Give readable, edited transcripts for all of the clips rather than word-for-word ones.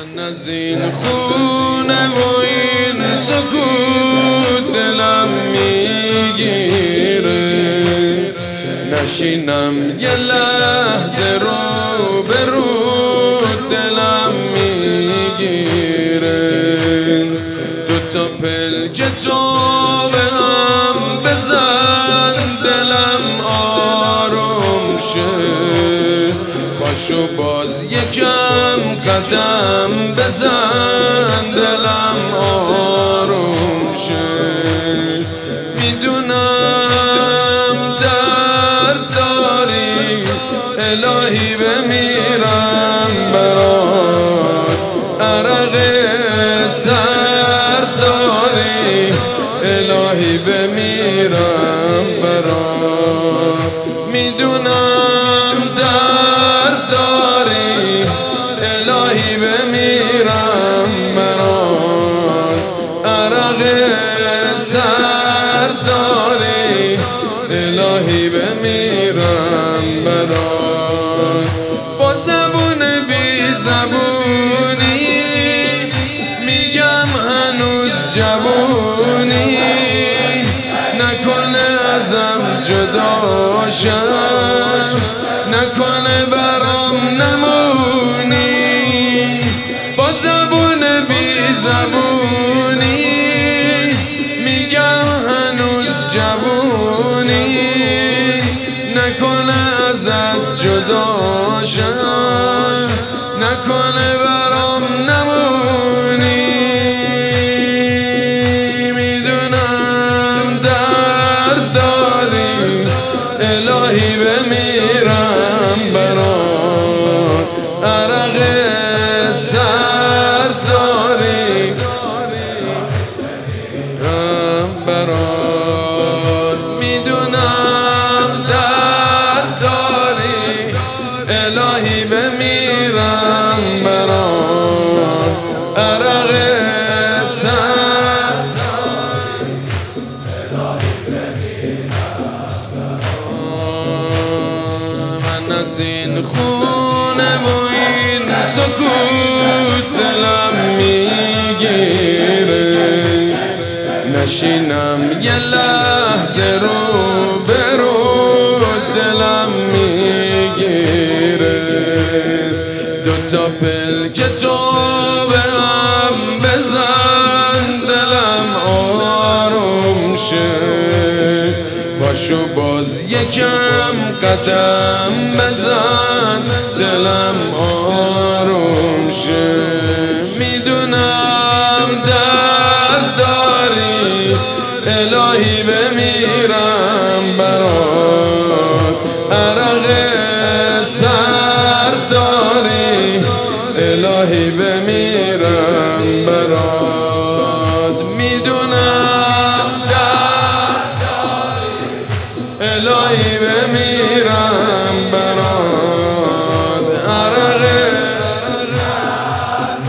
من از این خونه و این سکوت دلم میگیره، نشینم یه لحظه رو به رو دلم میگیره. دوتا پلک تو به هم بزن دلم آروم شه، پاشو باز یکم قدم بزن دلم آروم شه. میدونم درد داری الهی بمیرم برات، عرق سر داری الهی بمیرم برات. میدونم درد داری الهی بمیرم برات، عرق سر داری الهی بمیرم برات. با زبون بی زبونی میگم هنوز جوونی، نکنه ازم جدا شم، نکنه برام نمونی. با زبون بی زبونی میگم هنوز جوونی، نکنه ازت جدا شم، نکنه برام نمونی. میدونم درد داری الهی بمیرم برات، عرق سر داری برات. میدونم درد داری الهی بمیرم برات، عرق سر الهی بمیرم برات. من از این خونه و این سکوت دلم میگیره، نشینم یه لحظه رو به رو دلم میگیره. دوتا پلک تو به هم بزن دلم آروم شه، پاشو باز یکم قدم بزن دلم آروم شه. میدونم درد داری الهی بمیرم برات، عرق سر داری الهی بمیرم برات. میدونم درد داری الهی بمیرم برات، عرق سر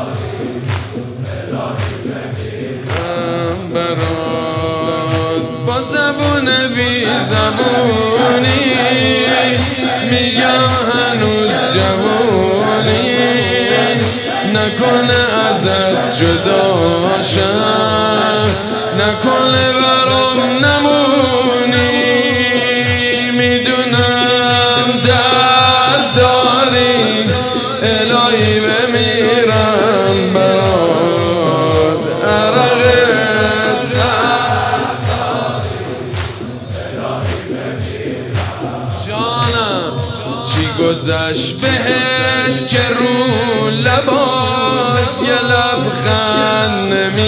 داری الهی بمیرم برات. با زبون بی زبونی میگم هنوز جوونی، نکنه ازت جدا شم، نکنه برام نمونی. میدونم درد داری الهی بمیرم برات، عرق سر الهی بمیرم جانم. چی گذشت بهت که رو لبات یه لبخند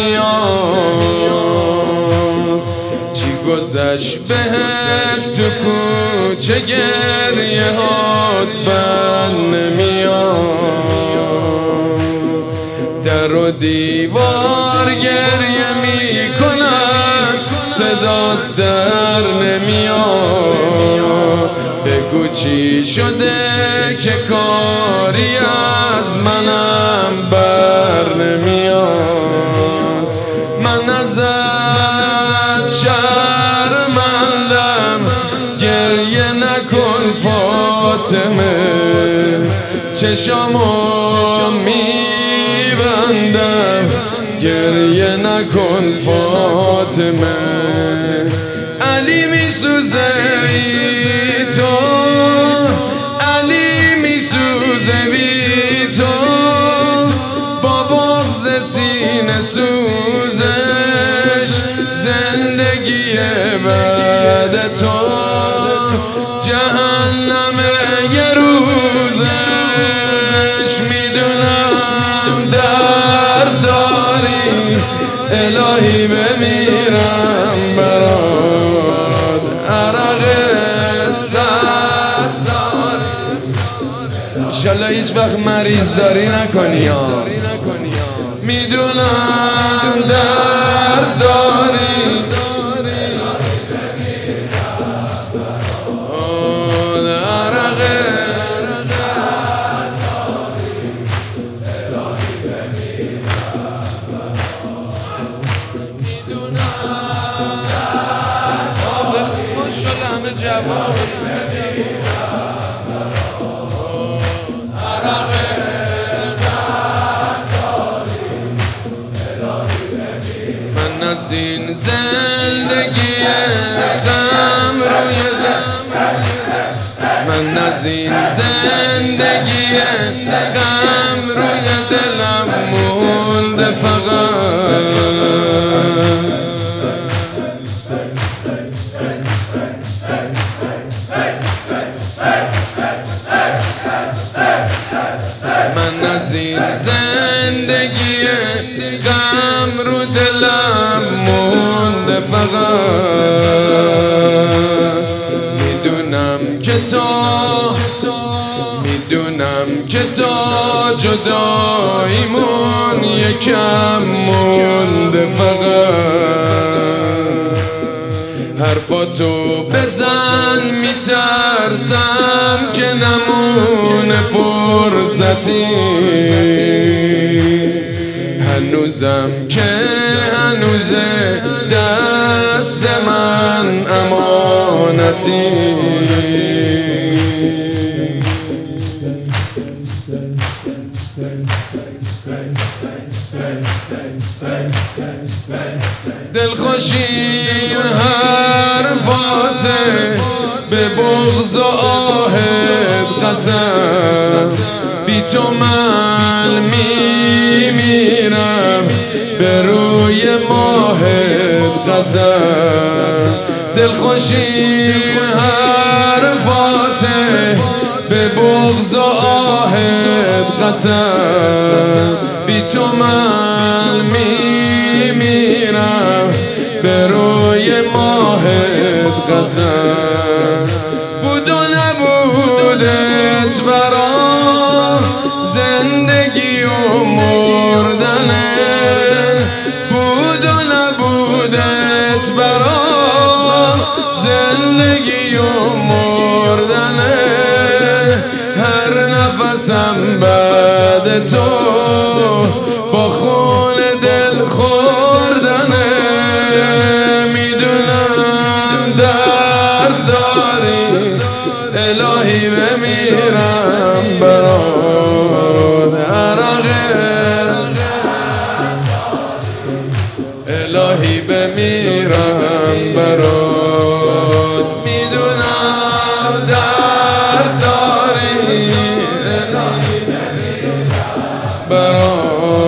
نمیاد، چی گذشت بهت تو کوچه گریه هات بند نمیاد. در و دیوار گریه میکنن صدات در نمیاد. بگو چی شده که کاری از منم بر نمیاد. من ازت شرمندم گریه نکن فاطمه، چشامو می نکن فاطمه. علی میسوزه بی تو، علی میسوزه بی تو، با بغض سینه سوزش زندگی بعد تو. جهنم یه روزش میدونم درد داری، الهی بمیرم برات عرق سبز داری. انشالله هیچ وقت مریض داری نکنی ها، میدونم درد داری. من از این زندگی غم روی دلم، من از این زندگی غم روی دلم مونده فقط. من از این زندگی غم رو دلم مونده فقط. میدونم که تا جداییمون یکم مونده فقط. حرفاتو بزن میترسم که نمونه فرصتی، هنوزم که هنوزه دست من امانتی. دلخوشی حرفاته به بغض و آهت قسم، بی تو من میمیرم به روی ماهت قسم. دلخوشی حرفاته به بغض و آهت قسم، بی تو من میمیرم به روی ماهت قسم. بود و نبودت برام زندگی و مردنه، بود و نبودت برام زندگی و مردنه. هر نفسم بعد تو با خون دل خوردنه. میدونم درد داری، الهی بمیرم برات عرق، الهی بمیرم برات. میدونم درد داری، الهی بمیرم برات.